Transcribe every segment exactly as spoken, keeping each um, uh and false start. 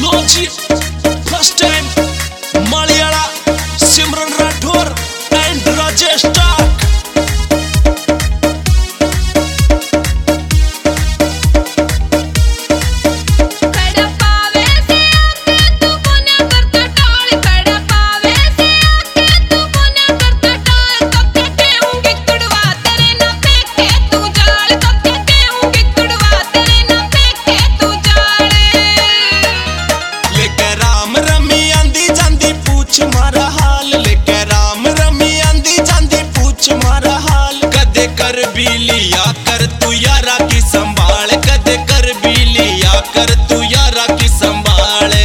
लोजी first time मलयाला Simran Rathore and Rajesh Tak. मारा हाल लेके राम रमी आंदी जांदी पूछ मारा हाल कदे कर भी लिया कर तू यारा की संभाल कदे कर भी लिया कर तू यारा की संभाल।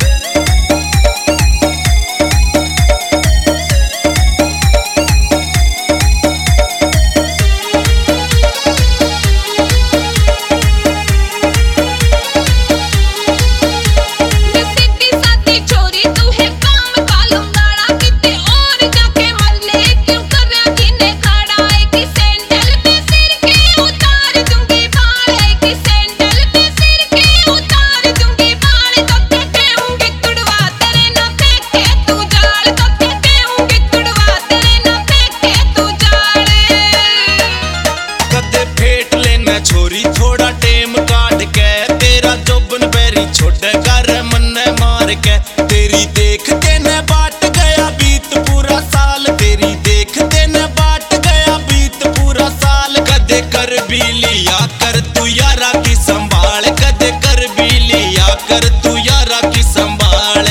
छोरी थोड़ा टेम काट के तेरा जोबन बैरी छोटे कर मन मार के तेरी देखते न बाट गया बीत पूरा साल तेरी देखते न बाट गया बीत पूरा साल कदे कर भी लिया कर तू यारा की संभाल कदे कर भी लिया कर तू यारा की संभाल।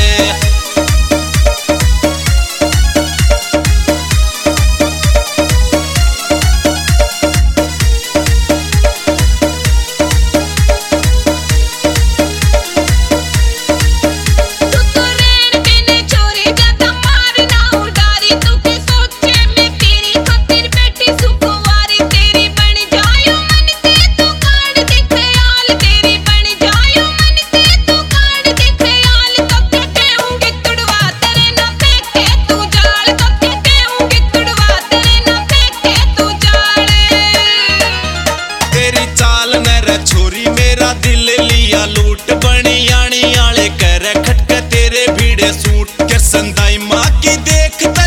छोरी मेरा दिल लिया लूट बनी आनी आले कर खटके तेरे भीड़े सूट के संदाई माँ की देखता